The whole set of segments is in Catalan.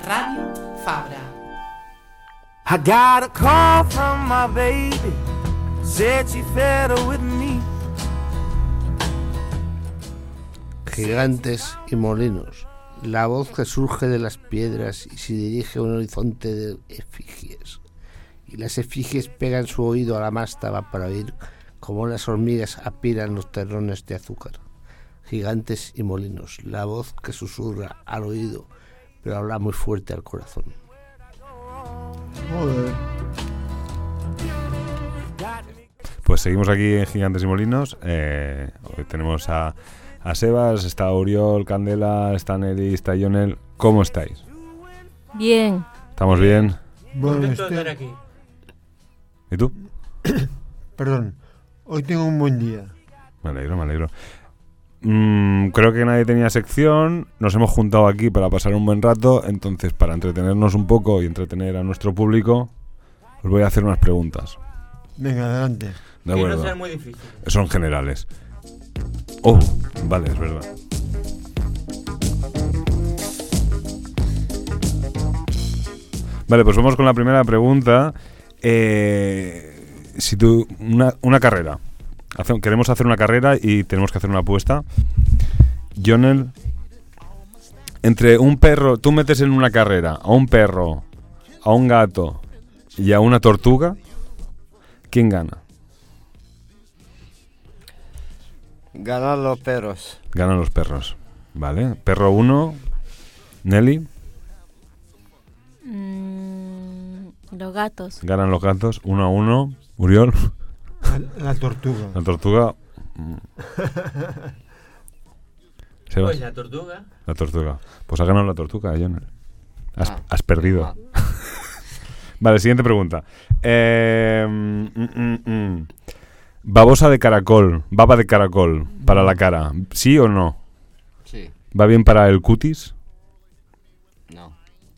Radio Fabra. I got a call from my baby, said she fed her with me. Gigantes y molinos, la voz que surge de las piedras y se dirige a un horizonte de efigies. Y las efigies pegan su oído a la mástaba para oír cómo las hormigas apilan los terrones de azúcar. Gigantes y molinos, la voz que susurra al oído, pero habla muy fuerte al corazón. Pues seguimos aquí en Gigantes y Molinos. Hoy tenemos a Sebas, está Oriol, Candela, está Nelly, está Jonel. ¿Cómo estáis? Bien. ¿Estamos bien? Bueno, estar aquí. ¿Y tú? Perdón, hoy tengo un buen día. Me alegro. Creo que nadie tenía sección. Nos hemos juntado aquí para pasar un buen rato. Entonces, para entretenernos un poco y entretener a nuestro público, os voy a hacer unas preguntas. Venga, adelante. De acuerdo. Que no sean muy difíciles. Son generales. Oh, vale, es verdad. Vale, pues vamos con la primera pregunta. Si tú una carrera, queremos hacer una carrera y tenemos que hacer una apuesta. Jonel, entre un perro, tú metes en una carrera a un perro, a un gato y a una tortuga, ¿quién gana? Ganan los perros. Ganan los perros, ¿vale? Perro 1, Nelly. Los gatos. Ganan los gatos, 1-1. Uriol. La tortuga. La tortuga. Sebas. Pues la tortuga. La tortuga. Pues ha ganado la tortuga, Jonel. Has perdido. Vale, siguiente pregunta. Babosa de caracol, baba de caracol para la cara, ¿sí o no? Sí. ¿Va bien para el cutis? No.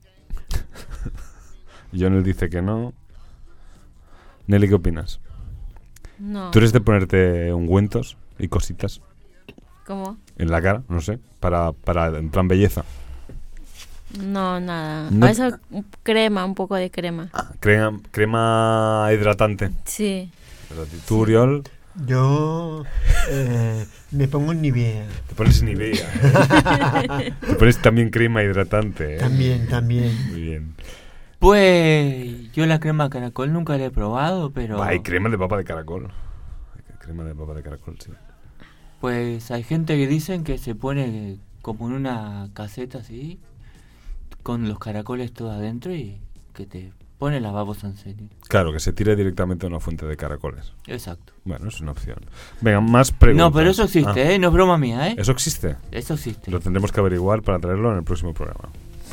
Jonel dice que no. Nelly, ¿qué opinas? No. ¿Tú eres de ponerte ungüentos y cositas ¿Cómo? en la cara? No sé, para en plan belleza. No, nada. No. A veces crema, un poco de crema. Crema hidratante. Sí. ¿Tú, Uriol? Yo me pongo Nivea. Te pones Nivea. Te pones también crema hidratante, ¿eh? También. Muy bien. Pues yo la crema caracol nunca la he probado, pero... Hay crema de papa de caracol. Crema de papa de caracol, sí. Pues hay gente que dicen que se pone como en una caseta así, con los caracoles todo adentro y que te pone las babosas en serio. Claro, que se tire directamente a una fuente de caracoles. Exacto. Bueno, es una opción. Venga, más preguntas. No, pero eso existe, no es broma mía, ¿Eso existe? Eso existe. Lo tendremos que averiguar para traerlo en el próximo programa.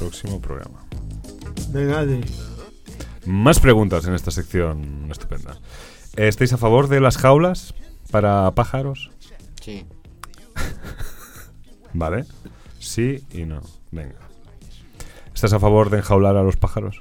Venga, Adri. Más preguntas en esta sección estupenda. ¿Estáis a favor de las jaulas para pájaros? Sí. Vale. Sí y no. Venga. ¿Estás a favor de enjaular a los pájaros?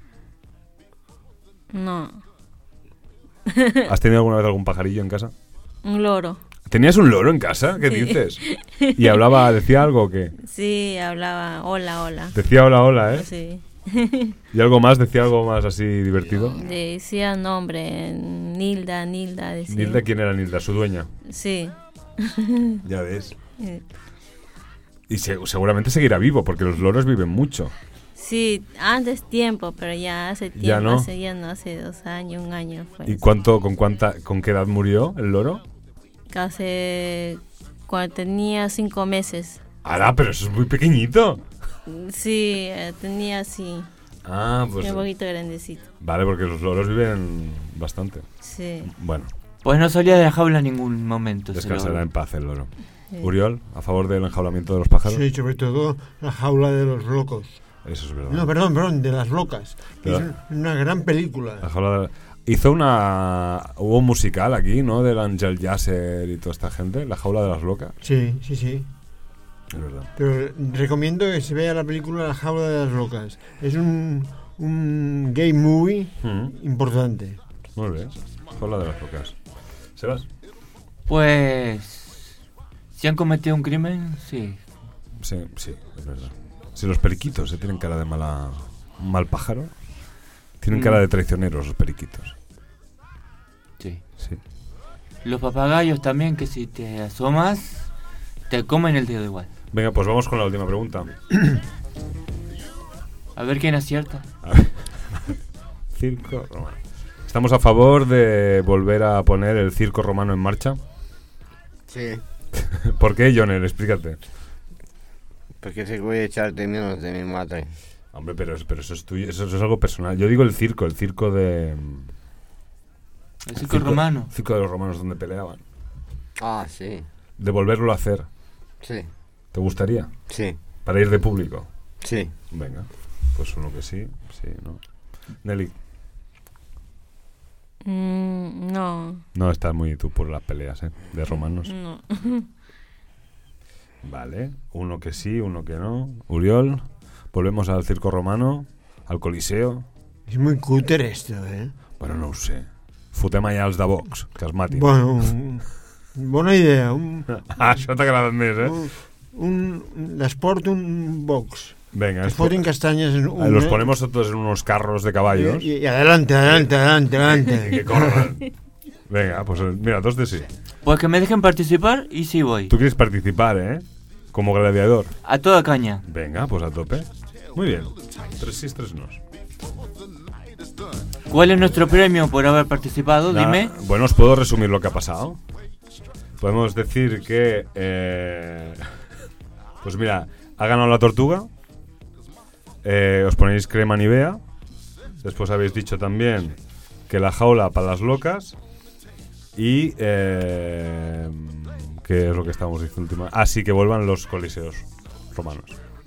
No. ¿Has tenido alguna vez algún pajarillo en casa? Un loro. ¿Tenías un loro en casa? ¿Qué dices? ¿Y hablaba, decía algo o qué? Sí, hablaba hola. Decía hola, ¿eh? Sí. ¿Y algo más? ¿Decía algo más así divertido? Decía nombre, Nilda decía. ¿Nilda quién era Nilda? ¿Su dueña? Sí. Ya ves. Y seguramente seguirá vivo, porque los loros viven mucho. Sí, antes tiempo, pero ya hace tiempo. ¿Ya no? Hace 2 años, 1 año fue. ¿Y con qué edad murió el loro? Casi cuando tenía 5 meses. ¡Hala! Pero eso es muy pequeñito. Sí, tenía así. Ah, pues... un poquito grandecito. Vale, porque los loros viven bastante. Sí. Bueno. Pues no salía de la jaula en ningún momento. Descansará en paz el loro. Sí. Uriol, ¿a favor del enjaulamiento de los pájaros? Sí, sobre todo la jaula de los locos. Eso es verdad. No, perdón, de las locas. Que es una gran película. La jaula hubo un musical aquí, ¿no? Del Ángel Yasser y toda esta gente, La jaula de las locas. Sí. Es verdad. Pero recomiendo que se vea la película La jaula de las locas. Es un gay movie importante. Muy bien. Jaula de las locas. ¿Sebas? Pues... ¿si han cometido un crimen? Sí. Sí, es verdad. Si los periquitos tienen cara de mal pájaro, tienen cara de traicioneros los periquitos. Sí. Sí. Los papagayos también, que si te asomas, te comen el dedo igual. Venga, pues vamos con la última pregunta. A ver quién acierta. A ver. Circo romano. ¿Estamos a favor de volver a poner el circo romano en marcha? Sí, ¿Por qué, Jonel? Explícate. porque se voy a echar de menos de mi madre. Hombre, pero eso es tuyo, eso es algo personal. Yo digo el circo de... El circo romano. El circo de los romanos donde peleaban. Ah, sí, De volverlo a hacer. sí, ¿Te gustaría? sí, Para ir de público. sí. Venga, pues uno que sí, ¿no? Nelly, No, no estás muy tú por las peleas, de romanos. no. Vale, uno que sí, uno que no. Uriol, volvemos al circo romano, al coliseo. És molt cutre esto, Bueno, no ho sé. Fotem allà els de Vox, que els matin. Bueno, bona idea. Això t'ha agradat més, L'esport, un box. Venga, Que foten castanyes en un... los ponemos todos en unos carros de caballos Y adelante, adelante, adelante, y adelante. que corran. Venga, pues mira, 2 de sí. Pues que me dejen participar y sí voy. Tú quieres participar, ¿eh? Como gladiador. A toda caña. Venga, pues a tope. Muy bien. 3 sí, 3 no. ¿Cuál es nuestro premio por haber participado? Nada, Dime. bueno, os puedo resumir lo que ha pasado. Podemos decir que... pues mira, ha ganado la tortuga. Os ponéis crema Nivea. Después habéis dicho también que la jaula para las locas. Y... ¿qué es lo que estábamos diciendo última? Ah, sí, que vuelvan los coliseos romanos.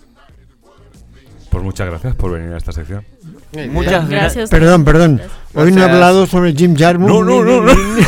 Pues muchas gracias por venir a esta sección. Muchas gracias. Perdón. Hoy no he Gracias. hablado sobre Jim Jarmusch. No.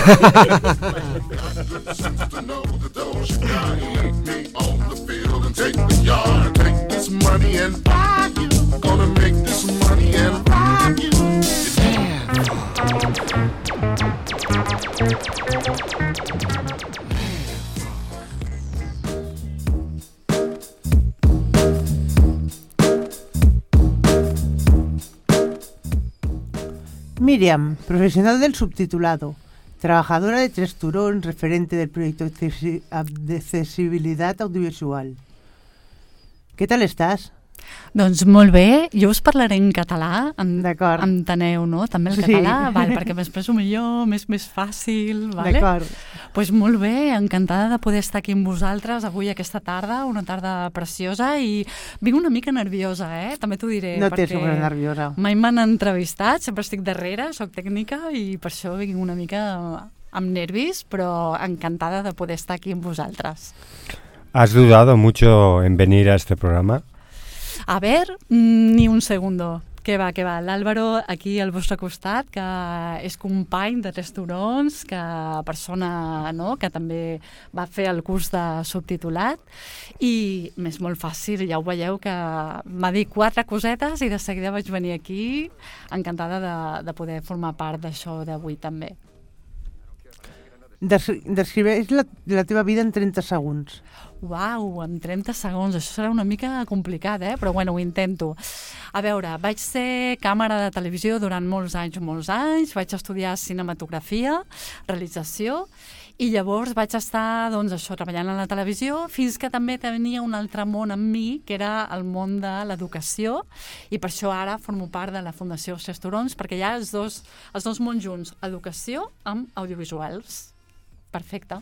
Miriam, profesional del subtitulado, trabajadora de Tres Turons, referente del proyecto de accesibilidad audiovisual. ¿Qué tal estás? Doncs molt bé, jo us parlaré en català, D'acord. enteneu, no? També el Sí. català, val, perquè m'expresso millor, més fàcil, vale? D'acord. Pues molt bé, encantada de poder estar aquí amb vosaltres avui aquesta tarda, una tarda preciosa, i vinc una mica nerviosa, també t'ho diré. No t'és perquè sobre nerviosa. mai m'han entrevistat, sempre estic darrere, soc tècnica, i per això vinc una mica amb nervis, però encantada de poder estar aquí amb vosaltres. ¿Has dudado mucho en venir a este programa? A ver, ni un segundo. Què va. L'Àlvaro, aquí al vostre costat, que és company de Tres Turons, que persona, no?, que també va fer el curs de subtitulat, i m'és molt fàcil, ja ho veieu, que m'ha dit 4 cosetes i de seguida vaig venir aquí, encantada de poder formar part d'això d'avui també. Descriveix la teva vida en 30 segons. Uau, en 30 segons, això serà una mica complicat, però bueno, ho intento. A veure, vaig ser càmera de televisió durant molts anys, vaig estudiar cinematografia, realització, i llavors vaig estar, doncs, això, treballant a la televisió, fins que també tenia un altre món amb mi, que era el món de l'educació, i per això ara formo part de la Fundació Tres Turons, perquè hi ha els dos mons junts, educació amb audiovisuals. Perfecte.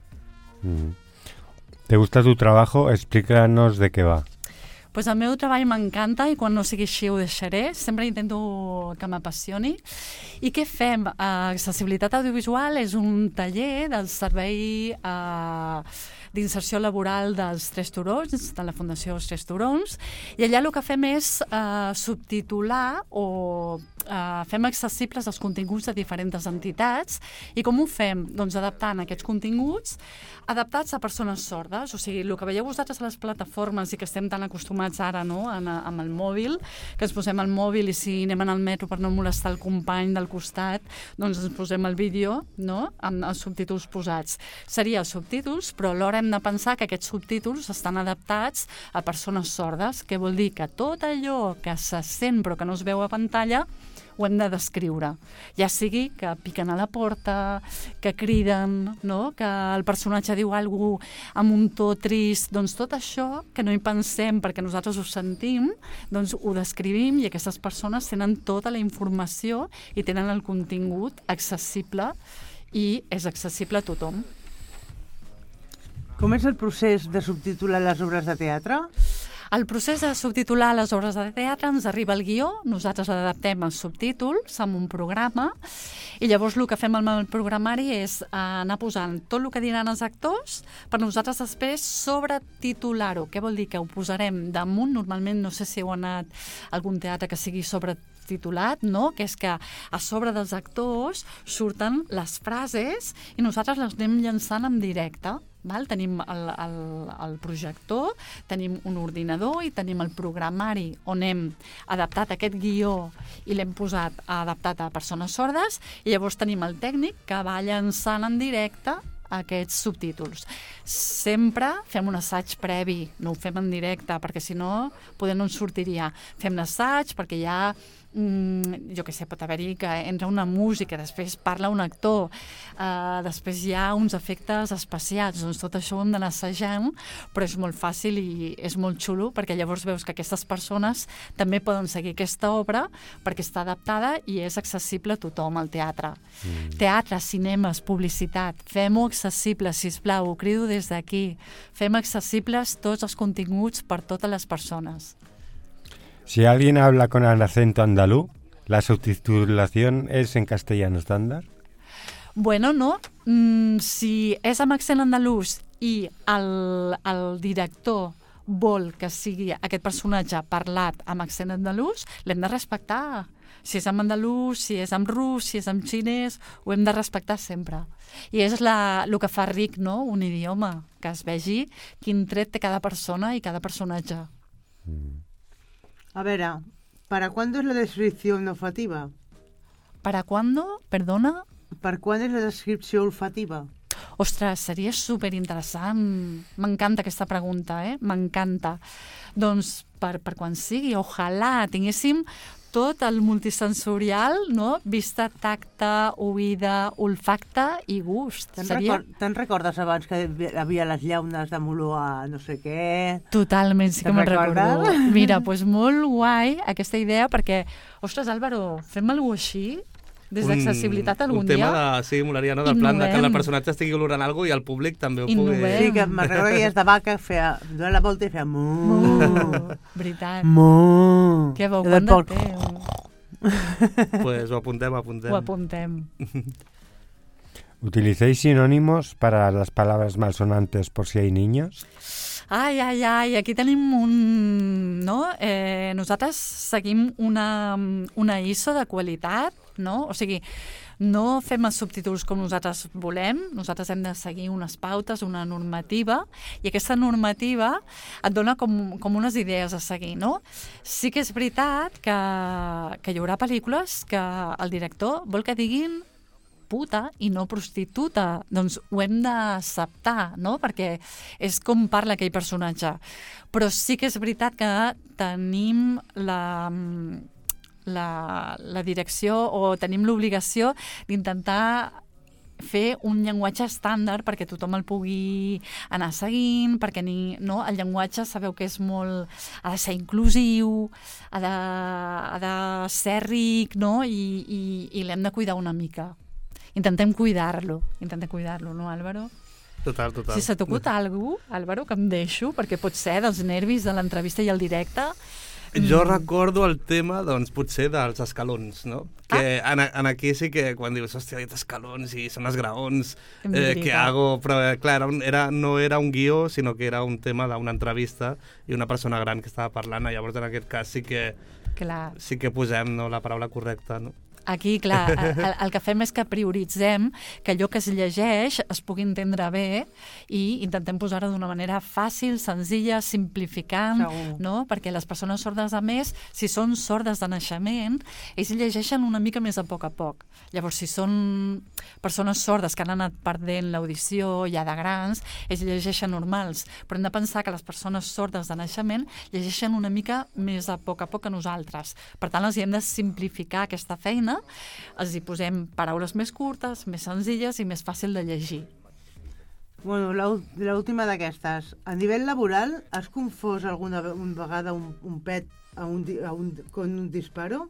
¿Te gusta tu trabajo? Explícanos de qué va. Pues el meu treball m'encanta i quan no sigui així ho deixaré. Sempre intento que m'apassioni. I què fem? Accessibilitat audiovisual és un taller del servei d'inserció laboral dels Tres Turons, de la Fundació Tres Turons, i allà el que fem és subtitular o fem accessibles els continguts de diferents entitats. I com ho fem? Doncs adaptant aquests continguts adaptats a persones sordes. O sigui, el que veieu vosaltres a les plataformes i que estem tan acostumats ara, no?, amb el mòbil, que ens posem el mòbil i si anem al metro per no molestar el company del costat, doncs ens posem el vídeo, no?, amb els subtítols posats. Seria els subtítols, però alhora hem de pensar que aquests subtítols estan adaptats a persones sordes, que vol dir que tot allò que se sent però que no es veu a pantalla ho hem de descriure. Ja sigui que piquen a la porta, que criden, no? Que el personatge diu alguna cosa amb un to trist, doncs tot això que no hi pensem perquè nosaltres ho sentim, doncs ho descrivim i aquestes persones tenen tota la informació i tenen el contingut accessible i és accessible a tothom. Com és el procés de subtitular les obres de teatre? El procés de subtitular les obres de teatre ens arriba el guió, nosaltres l'adaptem als subtítols amb un programa i llavors el que fem amb el programari és anar posant tot el que diran els actors per nosaltres després sobretitular-ho. Què vol dir? Que ho posarem damunt, normalment no sé si heu anat a algun teatre que sigui sobretitulat, no? Que és que a sobre dels actors surten les frases i nosaltres les anem llançant en directe. Val? Tenim el projector, tenim un ordinador i tenim el programari on hem adaptat aquest guió i l'hem posat adaptat a persones sordes i llavors tenim el tècnic que va llançant en directe aquests subtítols. Sempre fem un assaig previ, no ho fem en directe perquè si no poder no ens sortiria. Fem l'assaig perquè hi ha jo què sé, pot haver-hi que entra una música, després parla un actor, després hi ha uns efectes especials, doncs tot això ho hem d'anar assajant, però és molt fàcil i és molt xulo perquè llavors veus que aquestes persones també poden seguir aquesta obra perquè està adaptada i és accessible a tothom al teatre. Teatre, cinemes, publicitat, fem-ho accessible, sisplau, ho crido des d'aquí, fem accessibles tots els continguts per totes les persones. Si alguien habla con el acento andaluz, ¿la subtitulación es en castellano estándar? Bueno, no. Si és amb accent andalús i el director vol que sigui aquest personatge parlat amb accent andalús, l'hem de respectar. Si és amb andalús, si és amb rus, si és amb xinès, ho hem de respectar sempre. I és el que fa ric, no?, un idioma, que es vegi quin tret té cada persona i cada personatge. A ver, ¿para cuándo es la descripción olfativa? ¿Para cuándo? Perdona? ¿Para cuándo es la descripció olfativa? Ostres, seria superinteressant. M'encanta aquesta pregunta, M'encanta. Doncs per quan sigui, ojalà tinguéssim tot el multisensorial, no? Vista, tacte, oïda, olfacte i gust. Te'n recordes abans que hi havia les llaunes de Moló a no sé què? Totalment, sí que me'n recordo. Mira, doncs molt guai aquesta idea perquè, ostres, Álvaro, fem alguna cosa així? Des d'accessibilitat algun dia? Un tema de, sí, molaria, no? Del plan de que el personatge estigui olorant alguna cosa i el públic també ho pugui... Sí, que me'n recordo que hi és de vaca, donava la volta i feia mu. Veritat. Mu. Que bo, quant de temps. Pues ho apuntem. Ho apuntem. ¿Utilicéis sinónimos para las palabras malsonantes por si hay niños? Ai, aquí tenim no? Nosaltres seguim una ISO de qualitat, no? O sigui, no fem els subtítols com nosaltres volem, nosaltres hem de seguir unes pautes, una normativa, i aquesta normativa et dona com unes idees a seguir, no? Sí que és veritat que hi haurà pel·lícules que el director vol que diguin puta i no prostituta, doncs ho hem d'acceptar, no? Perquè és com parla aquell personatge. Però sí que és veritat que tenim la direcció o tenim l'obligació d'intentar fer un llenguatge estàndard perquè tothom el pugui anar seguint, perquè el llenguatge sabeu que és molt... ha de ser inclusiu, ha de ser ric, no? I l'hem de cuidar una mica. Intentem cuidar-lo, no, Álvaro? Total. Si se t'acut alguna cosa, Álvaro, que em deixo, perquè pot ser dels nervis de l'entrevista i el directe. Jo recordo el tema, doncs, potser dels escalons, no? Que aquí sí que quan dius, hòstia, hi ha escalons i són els graons, què hago? Però, clar, no era un guió, sinó que era un tema d'una entrevista i una persona gran que estava parlant, llavors en aquest cas sí que posem la paraula correcta, no? Aquí, clar, el que fem és que prioritzem que allò que es llegeix es pugui entendre bé i intentem posar-ho d'una manera fàcil, senzilla, simplificant, no? Perquè les persones sordes, a més, si són sordes de naixement, ells llegeixen una mica més a poc. Llavors, si són persones sordes que han anat perdent l'audició ja de grans, ells llegeixen normals, però hem de pensar que les persones sordes de naixement llegeixen una mica més a poc que nosaltres. Per tant, els hem de simplificar aquesta feina, els hi posem paraules més curtes, més senzilles i més fàcil de llegir. Bueno, l'última d'aquestes. A nivell laboral, has confós alguna vegada un pet con un disparo?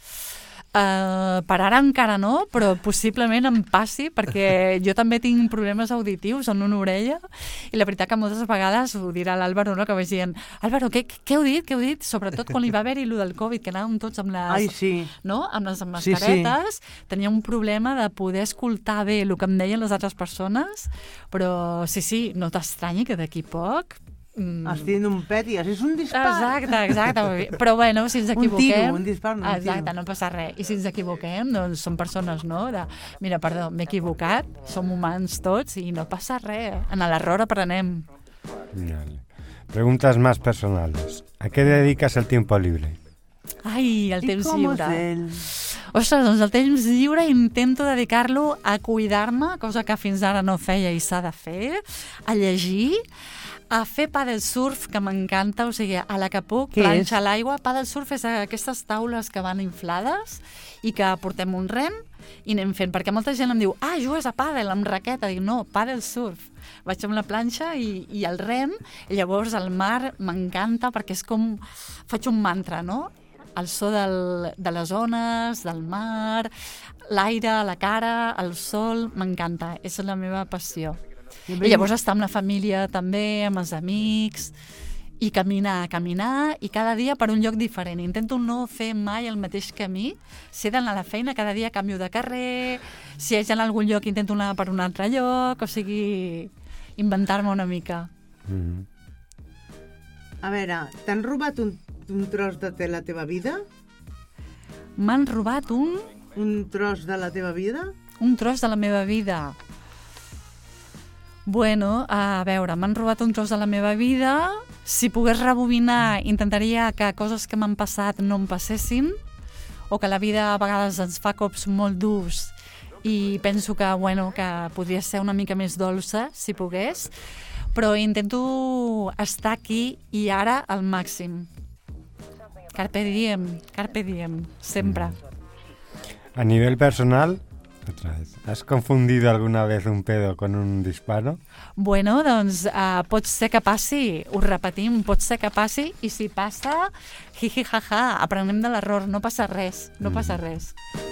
Per ara encara no, però possiblement em passi, perquè jo també tinc problemes auditius en una orella i la veritat que moltes vegades ho dirà l'Àlvaro, no? Que vaig dient, Àlvaro, què heu dit? Sobretot quan hi va haver-hi allò del Covid, que anàvem tots amb les, no? Amb les mascaretes, tenia un problema de poder escoltar bé el que em deien les altres persones, però sí, no t'estranyi que d'aquí poc Estic un pet i és un dispar. Exacte. Però bueno, si ens equivoquem... Un dispar, no un tiro. Exacte, no passa res. I si ens equivoquem, doncs som persones, no? Mira, perdó, m'he equivocat, som humans tots i no passa res. En l'error aprenem. Vale. Preguntas más personales. ¿A qué dedicas el tiempo libre? Ai, el temps lliure. Ostres, doncs el temps lliure intento dedicar-lo a cuidar-me, cosa que fins ara no feia i s'ha de fer, a llegir, a fer paddle surf, que m'encanta, o sigui, a la que puc, planxa a l'aigua. Paddle surf és aquestes taules que van inflades i que portem un rem i anem fent, perquè molta gent em diu, jugues a pàdel amb raqueta. Dic, no, paddle surf. Vaig amb la planxa i el rem, i llavors el mar m'encanta perquè és com... Faig un mantra, no? El so de les ones, del mar, l'aire, la cara, el sol, m'encanta. És la meva passió. I llavors estar amb la família també, amb els amics, i caminar, i cada dia per un lloc diferent. Intento no fer mai el mateix camí. Si he d'anar a la feina, cada dia canvio de carrer. Si haig d'anar a algun lloc, intento anar per un altre lloc. O sigui, inventar-me una mica. A veure, t'han robat un tros de la teva vida? M'han robat un tros de la teva vida? Un tros de la meva vida. Bueno, a veure, m'han robat un tros de la meva vida. Si pogués rebobinar, intentaria que coses que m'han passat no em passessin, o que la vida a vegades ens fa cops molt durs i penso que, bueno, que podria ser una mica més dolça, si pogués, però intento estar aquí i ara al màxim. Carpe diem, sempre. A nivel personal, otra vez, ¿has confundido alguna vez un pedo con un disparo? Bueno, doncs pot ser que passi, ho repetim, pot ser que passi, i si passa, jiji jaja, aprenem de l'error, no passa res, no passa res.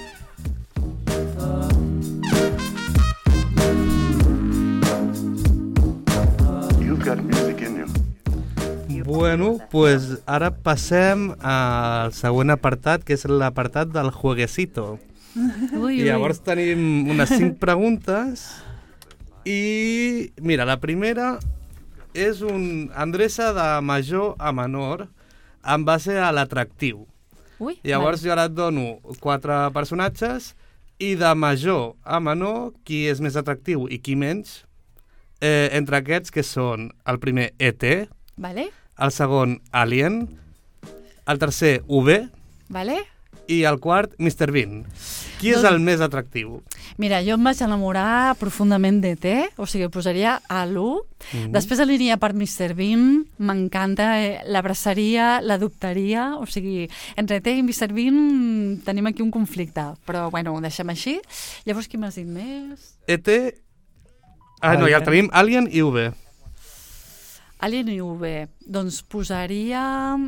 Bueno, pues ara passem al següent apartat, que és l'apartat del jueguecito. I llavors tenim unes 5 preguntes i mira, la primera és un endreça de major a menor en base a l'atractiu. Llavors jo ara et dono 4 personatges i de major a menor qui és més atractiu i qui menys, entre aquests que són el primer E.T., el segon Alien, el tercer UV i el quart Mr. Bean. Qui és el més atractiu? Mira, jo em vaig enamorar profundament d'E.T., o sigui, posaria a l'1. Després aniria per Mr. Bean, m'encanta, l'abraçaria, l'adoptaria, o sigui, entre E.T. i Mr. Bean tenim aquí un conflicte, però bueno, ho deixem així. Llavors, qui m'has dit més? E.T., no, ja tenim Alien i UV. Alien i UV, doncs posaria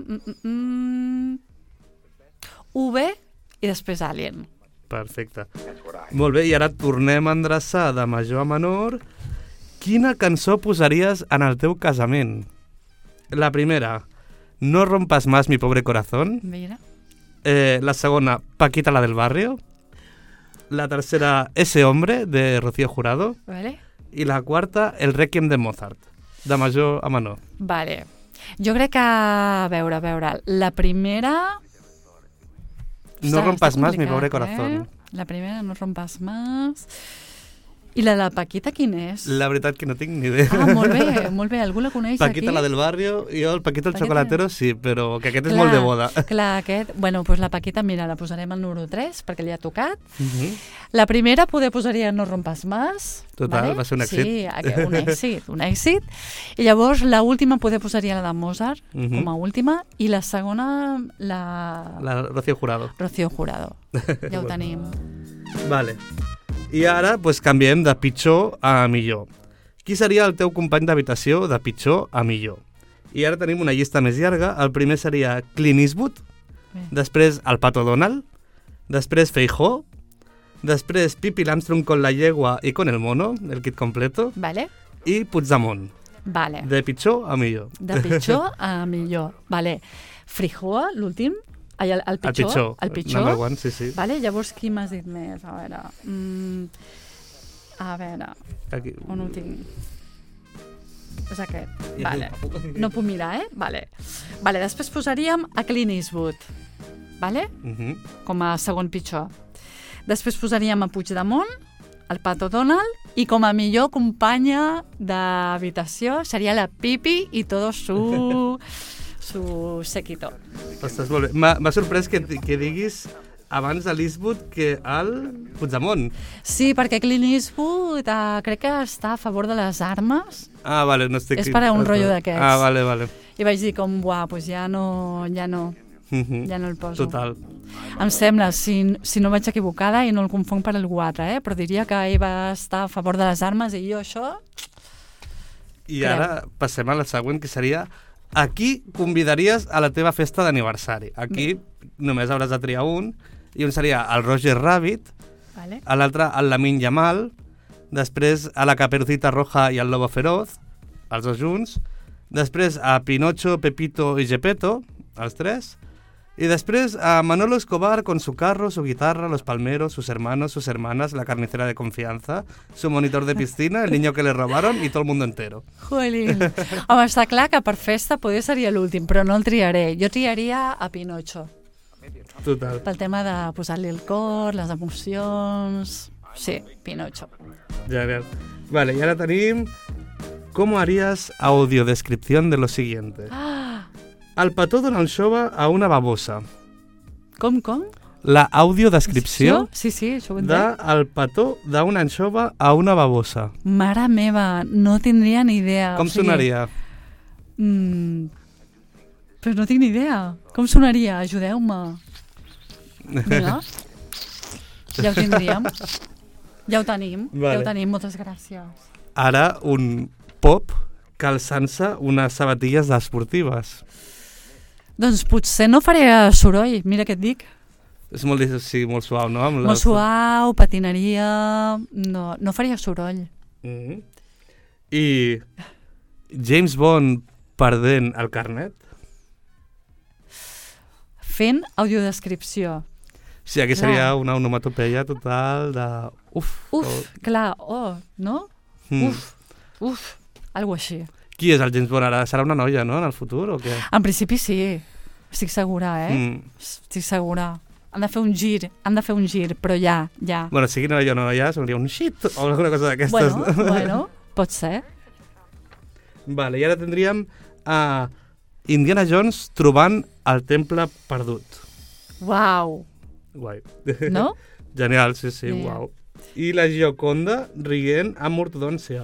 UV i després Alien. Perfecte. Molt bé, i ara tornem a endreçar de major a menor. Quina cançó posaries en el teu casament? La primera, No rompas más mi pobre corazón. Mira. La segona, Paquita la del barrio. La tercera, Ese hombre, de Rocío Jurado. Vale. I la quarta, El Requiem de Mozart, de major a menor. Vale. Jo crec que, a veure, la primera No rompas està más mi complicat, pobre corazón. La primera, no rompas más. I la de la Paquita, quin és? La veritat que no tinc ni idea. Ah, molt bé. Algú la coneix Paquita, aquí? la del barrio, jo el Paquito el Paquita. xocolatero sí, però que aquest és molt de boda. Clar, aquest... Bueno, doncs la Paquita, mira, la posarem al número 3, perquè li ha tocat. Mhm. La primera poder posaria No rompas más. Total, va ser un èxit. Sí, un èxit. I llavors la última poder posaria la de Mozart, com a última, i la segona La Rocío Jurado. Rocío Jurado. Ja ho tenim. Vale. I ara pues, canviem de pitjor a millor. Qui seria el teu company d'habitació de pitjor a millor? I ara tenim una llista més llarga. El primer seria Clint Eastwood, després el Pato Donald, després Feijóo, després Pippi Armstrong con la yegua i con el mono, el kit completo, Vale. i Puigdemont. Vale. De pitjor a millor. De pitjor a millor. Vale. Feijóo, l'últim. Ai, el pitjor. El pitjor. Number one, sí. Vale, llavors qui m'has dit més? A veure... Aquí. On ho tinc? És aquest. Vale. No puc mirar, Vale, després posaríem a Clint Eastwood. Vale? Com a segon pitjor. Després posaríem a Puigdemont, el Pato Donald, i com a millor companya d'habitació seria la Pipi i todo su séquito. Ostres, molt bé. M'ha sorprès que diguis abans de l'Eastwood que el Puigdemont. Sí, perquè Clint Eastwood crec que està a favor de les armes. Ah, vale, no estic... És per a un rotllo d'aquests. Ah, vale. I vaig dir com, pues ja no el poso. Total. Em sembla, si no vaig equivocada i no el confonc per algú altre, però diria que ell va estar a favor de les armes i jo això... I ara passem a la següent, que seria a qui convidaries a la teva festa d'aniversari. Aquí només hauràs de triar un, i un seria el Roger Rabbit, vale. L'altre el Lamin Yamal, després a la Caperucita Roja i el Lobo Feroz, els dos junts, després a Pinocho, Pepito i Gepetto, els tres, y después a Manolo Escobar con su carro, su guitarra, los palmeros, sus hermanos, sus hermanas, la carnicera de confianza, su monitor de piscina, el niño que le robaron y todo el mundo entero. Jolín. Home, està clar que per festa poder seria l'últim, però no el triaré. Jo triaria a Pinocho. Total. Pel tema de posar-li el cor, les emocions... Sí, Pinocho. Genial. Vale, y ahora tenim... ¿Cómo harías audiodescripción de lo siguiente? El petó dona el xova a una babosa. Com? La audiodescripció sí, això ho entenc. del petó d'una anxova a una babosa. Mare meva, no tindria ni idea. Com sonaria? Però no tinc ni idea. Com sonaria? Ajudeu-me. Vinga. Ja ho tindríem. Ja ho tenim. Vale. Ja ho tenim, moltes gràcies. Ara un pop calçant-se unes sabatilles esportives. Doncs potser no faré soroll, mira què et dic. És molt suau, no? Molt suau, patinaria... No faria soroll. I James Bond perdent el carnet? Fent audiodescripció. Sí, aquí seria una onomatopeia total de... Clar, no? Uf, algo així. Qui és el James Bond ara? Serà una noia, no?, en el futur, o què? En principi sí, estic segura, Estic segura. Han de fer un gir, però ja. Bueno, sigui noia o noia, sonaria un shit o alguna cosa d'aquestes. Bueno, pot ser. Vale, i ara tindríem a Indiana Jones trobant el temple perdut. Uau. Guai. No? Genial, sí, uau. I la Gioconda rient amb ortodòncia.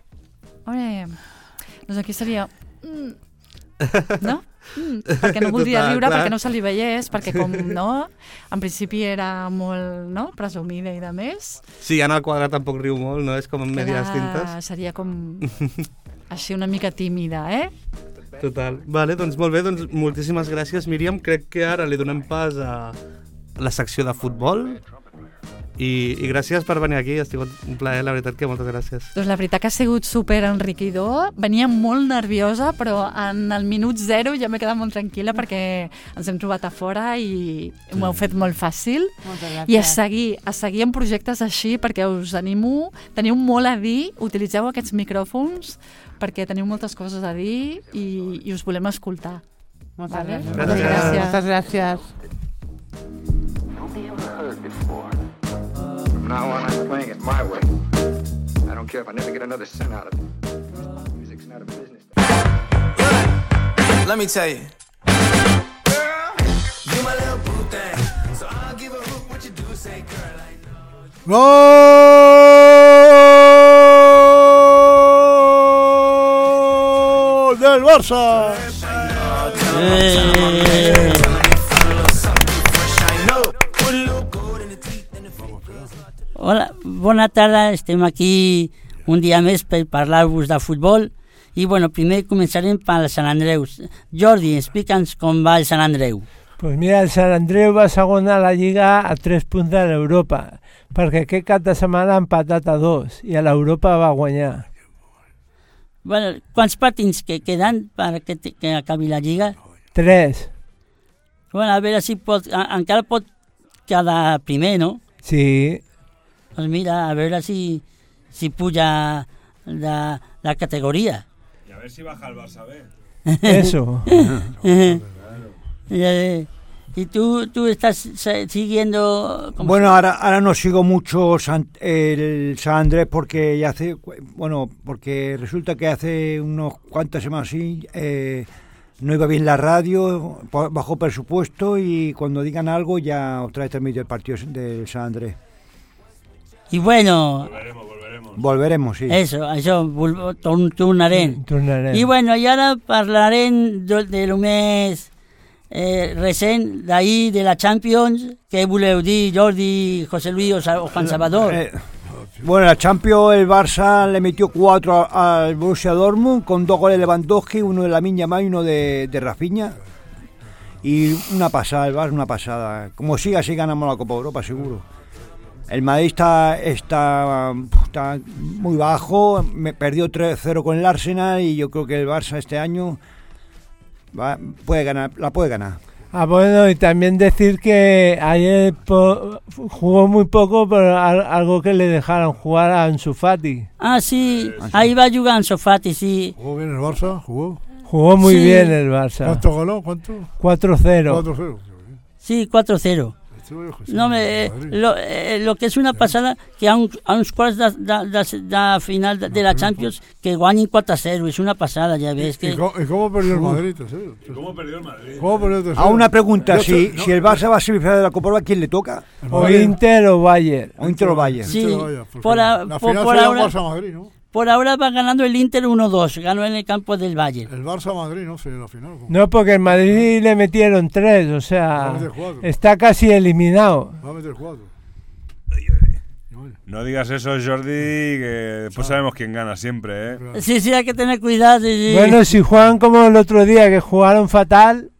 Doncs aquí seria... No? Perquè no voldria riure, perquè no se li veiés, perquè com, no? En principi era molt, presumida i de més. Sí, Anna al quadrat tampoc riu molt, no? És com en medias tintes. Seria com així una mica tímida, Total. Vale, doncs molt bé, doncs moltíssimes gràcies, Míriam. Crec que ara li donem pas a la secció de futbol. I gràcies per venir aquí, ha sigut un plaer, la veritat que moltes gràcies. Doncs la veritat que ha sigut super enriquidor, venia molt nerviosa, però en el minut 0 ja m'he quedat molt tranquil·la perquè ens hem trobat a fora i m'ho heu fet molt fàcil. I a seguir en projectes així, perquè us animo, teniu molt a dir, utilitzeu aquests micròfons perquè teniu moltes coses a dir i us volem escoltar. Moltes gràcies. Gràcies. now on, I'm playing it my way. I don't care if I never get another cent out of it. Music's not a business. Let me tell you. Girl, you my little boo thing. So I'll give a hoot what you do, say, girl, I know. ¡Gol del Barça! Hola, bona tarda, estem aquí un dia més per parlar-vos de futbol i bueno, primer començarem pel Sant Andreu. Jordi, explica'ns com va el Sant Andreu. Pues mira, el Sant Andreu va segon a la Lliga a 3 punts de l'Europa, perquè aquest cap de setmana ha empatat a 2 i a l'Europa va guanyar. Bueno, quants partits que queden que acabi la Lliga? 3. Bueno, a veure si encara pot quedar primer, no? Sí. Pues mira, a veure si puja la categoría. Y a ver si baja el Barça B. Eso. ¿Y tú estás siguiendo? Bueno, ahora no sigo mucho el San Andrés porque porque resulta que hace unos cuantas semanas así no iba bien la radio, bajó presupuesto y cuando digan algo ya otra vez transmito el partido del San Andrés. Y bueno... Volveremos, sí. Eso tornarem. I bueno, i ara parlarem de lo més recent d'ahir de la Champions. Què voleu dir, Jordi, José Luis o Juan Salvador? Bueno, la Champions, el Barça le metió 4 al Borussia Dortmund con 2 goles de Lewandowski, uno de Lamine Yamal y uno de Rafinha. Y una pasada, el Barça, una pasada. Como siga así ganamos la Copa Europa, seguro. El Madrid está muy bajo, perdió 3-0 con el Arsenal y yo creo que el Barça este año la puede ganar. Ah, bueno, y también decir que ayer jugó muy poco, pero algo que le dejaron jugar a Ansu Fati. Ah, sí, ahí va a jugar Ansu Fati, sí. ¿Jugó bien el Barça? Jugó muy bien el Barça. ¿Cuánto ganó? ¿Cuánto? 4-0. 4-0. Sí, 4-0. No, lo que és una passada que a uns quarts de final de la Champions que guanyin 4-0, és una passada, ja ves que... ¿Y cómo perdió el Madrid? ¿Cómo perdió el Madrid? A una pregunta, si el Barça va a semifinal de la Copa Europa, ¿quién le toca? O Inter o Bayern. Sí, por ahora... Madrid, ¿no? Por ahora va ganando el Inter 1-2, ganó en el campo del Bayern. El Barça-Madrid, no sé, la final. No, porque el Madrid le metieron 3, o sea, está casi eliminado. Va a meter 4. No digas eso, Jordi, que después sabemos quién gana siempre, ¿eh? Sí, hay que tener cuidado. Sí. Bueno, si juegan como el otro día, que jugaron fatal...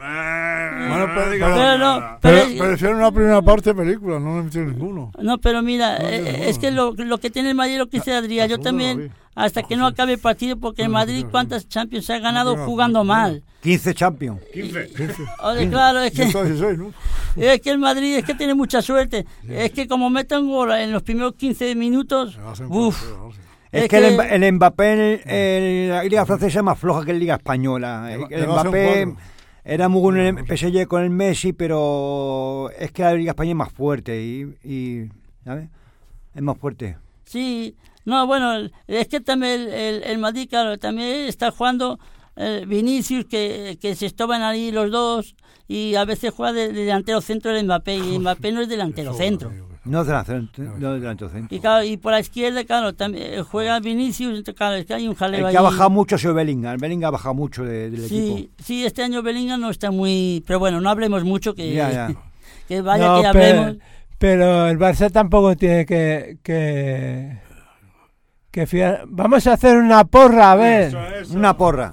Pero hicieron una primera parte de película, no le metieron ninguno. No, pero mira, es que lo que tiene el Madrid, lo que dice Adrián, yo también, hasta que no acabe el partido, porque el Madrid, ¿cuántas Champions ha ganado jugando mal? 15 Champions. 15. Oye, claro, es que el Madrid es que tiene mucha suerte. Es que como meten gol en los primeros 15 minutos, uff. Es que el Mbappé en la Liga Francesa es más floja que en la Liga Española. El Mbappé... Era muy bueno en el PSG con el Messi, pero es que la Liga Española es más fuerte y ¿sabes? Es más fuerte. Sí, no, bueno, es que también el Madrid, claro, también está jugando Vinicius, que se estaban ahí los dos, y a veces juega de delantero centro el Mbappé, y Mbappé no es delantero centro. No es delantero centro. Y claro, y por la izquierda, claro, también juega Vinicius, claro, es que hay un jaleo ahí. El que ha bajado mucho ha sido Bellingham. Bellingham ha bajado mucho del equipo. Sí, este año Bellingham no está muy... Pero bueno, no hablemos mucho, que vaya no, que hablemos. Pero el Barça tampoco tiene que fiar. Vamos a hacer una porra, a ver. Eso. Una porra.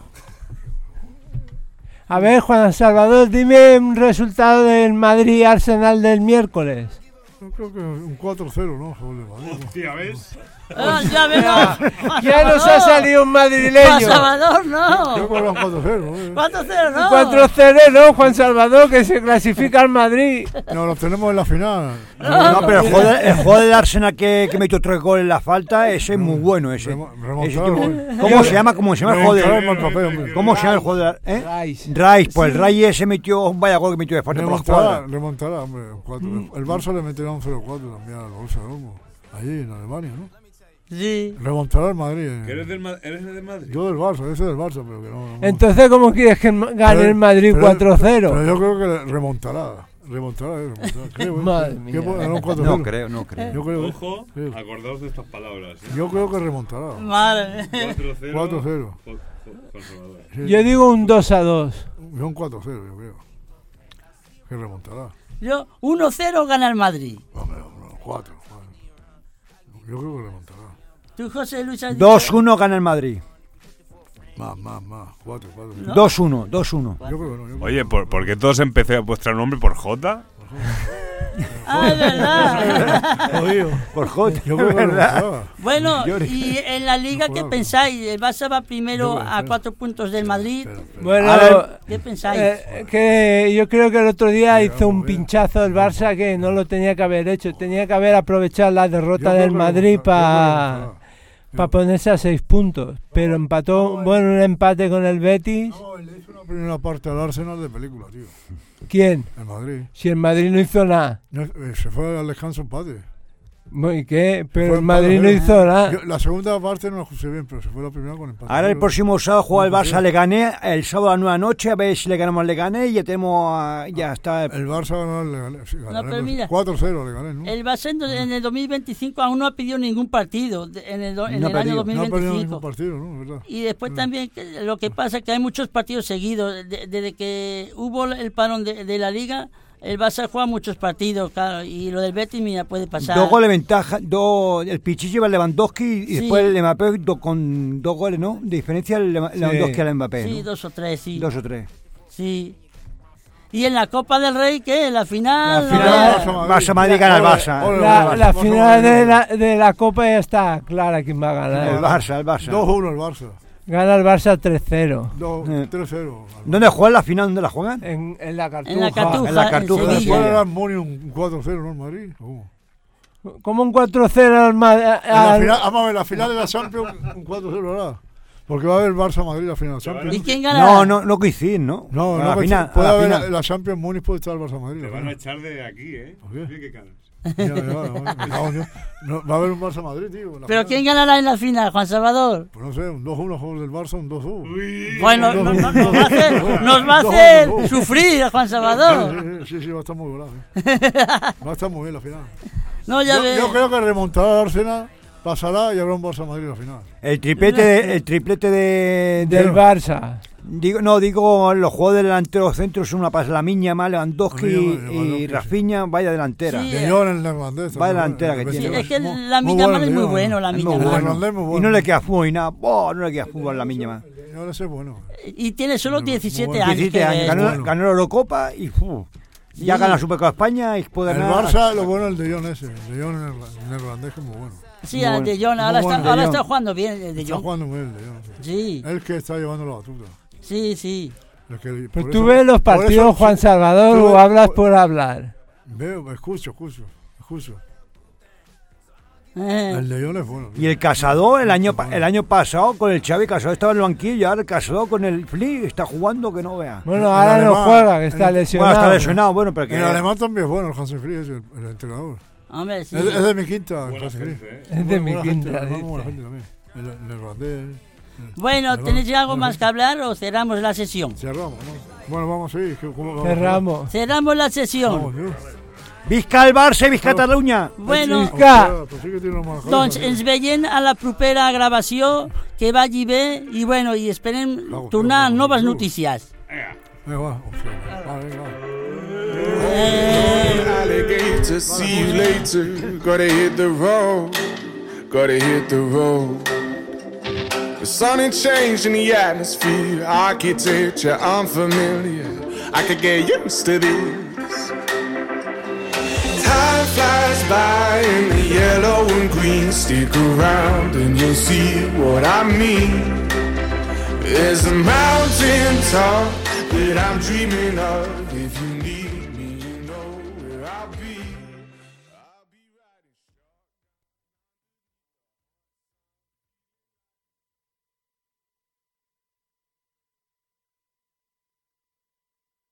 A ver, Juan Salvador, dime un resultado del Madrid-Arsenal del miércoles. Yo creo que un 4-0, ¿no? Hostia, ¿ves? Ya vemos. Ya nos ha salido un madrileño. Juan Salvador, no. Yo creo que 4-0. 4-0, no. 4-0, no, Juan Salvador, que se clasifica al Madrid. No, lo tenemos en la final. No, pero el juego del Arsenal que metió 3 goles en la falta, ese es muy bueno. Ese ¿Cómo se llama? ¿Cómo se llama el juego del ¿Cómo se llama el juego del Rice, pues el Rice ese metió un vaya gol que metió de falta por la escuadra. Remontará, hombre. El Barça le meterá un 0-4 también al Borussia Dortmund. Allí en Alemania, ¿no? Sí. Remontará el Madrid. ¿Eres del Madrid? Yo del Barça, ese del Barça, pero que no. Entonces, ¿cómo quieres que gane el Madrid 4-0? Pero yo creo que remontará. Creo, Madre mía. No creo. Yo creo, Ojo, acordaos de estas palabras. Yo creo que remontará. Madre. 4-0. Sí. Yo digo un 2-2. Yo un 4-0, yo creo. Que remontará. Yo 1-0 gana el Madrid. Hombre, 4. Yo creo que remontará. ¿Tú, José Luis? 2-1 gana el Madrid. Más. 4. 2-1. Yo creo que no. Oye, ¿por qué todos empecé a vuestro nombre por J? Ah, es verdad. Por J, yo creo que verdad. Bueno, y en la Liga, ¿qué pensáis? El Barça va primero a 4 puntos del Madrid. Bueno, ¿qué pensáis? Que yo creo que el otro día hizo un pinchazo el Barça que no lo tenía que haber hecho. Tenía que haber aprovechado la derrota del Madrid para ponerse a 6 puntos. Pero empató, un empate con el Betis. No, le hizo una primera parte al Arsenal de película, tío. ¿Quién? El Madrid. Si el Madrid no hizo nada. No, se fue al descanso empate. ¿Y qué? Pero el Madrid no hizo nada. La segunda parte no la ajusté bien, pero se fue la primera con empate. Ahora el próximo sábado juega el Barça Leganés, el sábado a las 9 de la noche, a ver si le ganamos al Leganés y ya tenemos, ya está. El Barça ganó al Leganés, sí, no, pero mira, 4-0 al Leganés, ¿no? El Barça en el 2025 aún no ha pedido ningún partido, en el año 2025. No ha perdido ningún partido, ¿no? ¿Verdad? Y después también lo que pasa es que hay muchos partidos seguidos, desde que hubo el parón de la Liga. El Barça juega muchos partidos, claro, y lo del Betis, mira, puede pasar. 2 goles de ventaja, el Pichichi lleva el Lewandowski y después el Mbappé con 2 goles, ¿no? De diferencia el Lewandowski al Mbappé, Sí, ¿no? 2 o 3, sí. 2 o 3. Sí. ¿Y en la Copa del Rey qué? ¿La final? Barça Madrid gana el Barça. La final de la Copa ya está clara quién va a ganar. El Barça. 2-1 el Barça. Gana el Barça 3-0. 3-0. ¿Dónde juegan la final? ¿Dónde la juegan? En la Cartuja. En la Cartuja. En la Cartuja. Después era un 4-0, ¿no? En Madrid. ¿Cómo un 4-0 al Madrid? Vamos a ver, la final de la Champions, un 4-0 ahora. Porque va a haber Barça-Madrid la final de la Champions. ¿Y quién gana? No coinciden, ¿no? No, la final. Puede haber la Champions, Múnich puede estar el Barça-Madrid. Te van a echar de aquí, ¿eh? ¿Qué? ¿Qué caras? Va a haber un Barça-Madrid, tío. ¿Pero final. ¿Quién ganará en la final, Juan Salvador? Pues no sé, un 2-1 juegos del Barça, un 2-1. Bueno, nos va a hacer sufrir a Juan Salvador. Sí, va a estar muy bueno. Va a estar muy bien la final. No, yo creo que remontará al Arsenal, pasará y habrá un Barça-Madrid en la final. El triplete del Barça. Digo, los juegos de delanteros centros son una pasada. La Miña, Lewandowski y Rafinha, vaya delantera. Sí, De Jong, el neerlandés. Vaya delantera que sí, tiene. es que la Miña es muy bueno, la Miña. Y no le queda fútbol y nada. No le queda fútbol a la Miña. No es bueno. Y tiene solo 17 años. 17 años. Ganó la Eurocopa y ya gana la Supercopa de España y puede ganar. El Barça, lo bueno es el De Jong ese. El De Jong neerlandés que es muy bueno. Sí, el De Jong. Ahora está jugando bien el De Jong. Está jugando muy bien el De Jong. Sí. Él que está llevando la batuta. Sí. Pero tú ves los partidos, Juan Salvador, o hablas por hablar. Veo, escucho. El De Jong es bueno. Y el Casado, el año pasado, con el Xavi Casado estaba en el banquillo, y ahora el Casado con el Flick está jugando que no vea. Bueno, ahora no juega, que está lesionado. Bueno, está lesionado, bueno, pero que... El alemán también es bueno, el Hansi Flick es el entrenador. Hombre, sí. Es de mi quinta, el Hansi Flick. Es de mi quinta. Buena gente también. El neerlandés. Bueno, ¿tenéis algo más que hablar o cerramos la sesión? Cerramos, ¿no? Bueno, vamos a ir. Cerramos la sesión. Visca el Barça i visca Catalunya. Bueno, doncs ens veiem a la propera gravació, que vagi bé i bueno, i esperem tornar amb noves notícies. Alligator, see you later. Gotta hit the road. The sun ain't changed in the atmosphere, architecture unfamiliar. I could get used to this. Time flies by in the yellow and and green. Stick around and you'll see what I mean. There's a mountain top that I'm dreaming of. If you